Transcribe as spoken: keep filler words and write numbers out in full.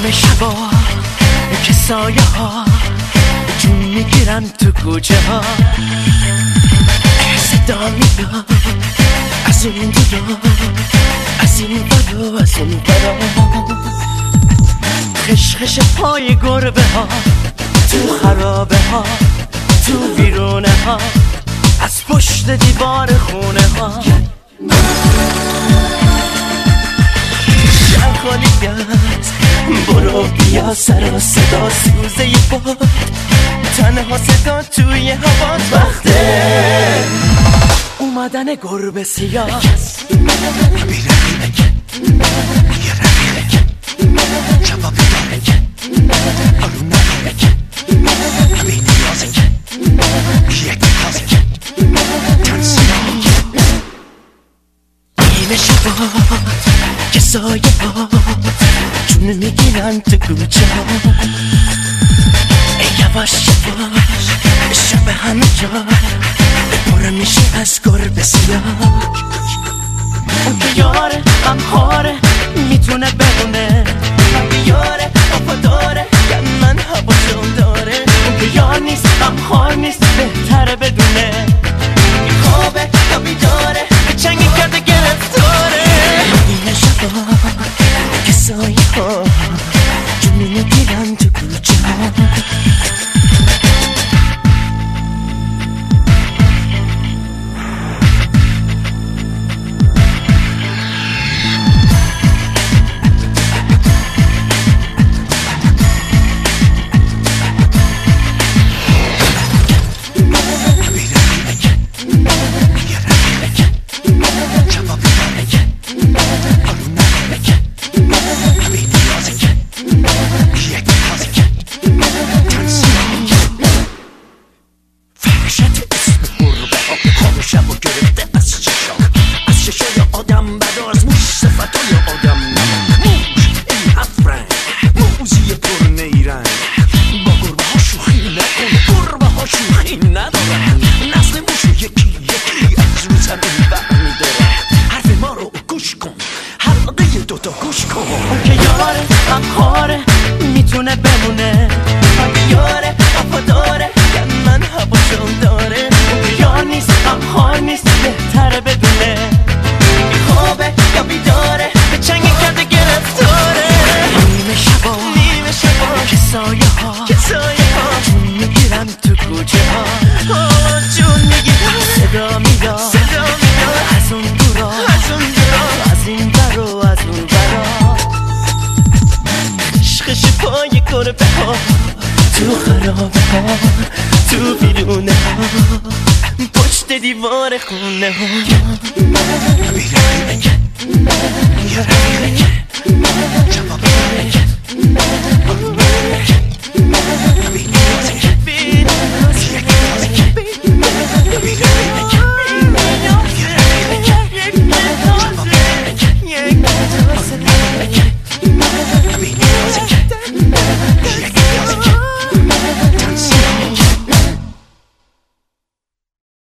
نیمه شبا که سایه ها جون میگیرن تو کوچه ها، صدا میاد از اون دورا، از این برا از اون برا، خشخش پای گربه ها تو خرابه ها، تو ویرونه ها، از پشت دیوار خونه ها. شهر خالی است، برو بیا سر و صدا، سوزه ی باد تنها صدا توی هوا، وقته اومدن گربه سیاه. نیمه شبات که سایه ها جون میگیرن تو کوچه ها، یواش یواش شب همه جا پر میشه از گربه سیاه. اون که یاره غمخواره میتونه بمونه، یاره وفاداره که من هواشو داره. اون که یار نیست غمخوار نیست بهتره بدونه، خوابه یا بیداره به چنگی کرده گرفتاره. نیمه شبا که سایه ها جون میگیرن تو کوچه ها. اون که یاره غمخواره میتونه بمونه، یاره وفاداره که من هواشو داره. اون که یار نیست غمخوار نیست بهتره بدونه، خوابه یا بیداره به چنگی کرده گرفتاره. نیمه شبا نیمه شبا که سایه ها که سایه ها جون میگیرن تو کوچه ها، جون میگیرن صدا میاد صدا میاد از اون دورا از اون دورا، از این بر و از اون برا، خشخش پای گربه ها تو خرابه ها، تو بیرونه ها، پشت دیوار خونه ها.